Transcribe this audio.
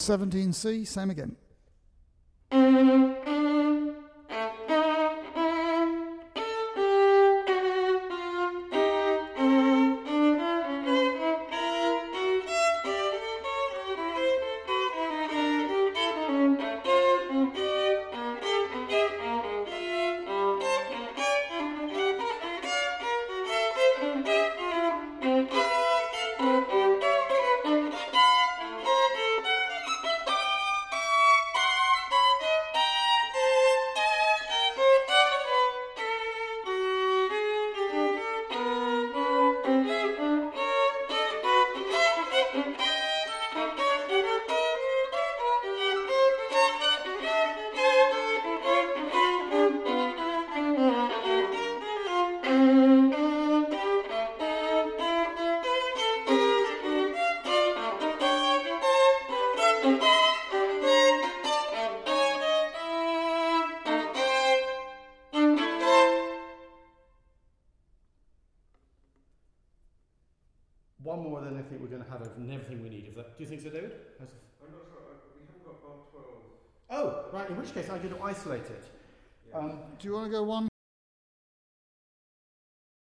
17C, same again. One more than I think we're going to have and everything we need. Do you think so, David? I'm not sure. We haven't got bar 12. Oh, right. In which case, I'm going to isolate it. Yeah. Do you want to go one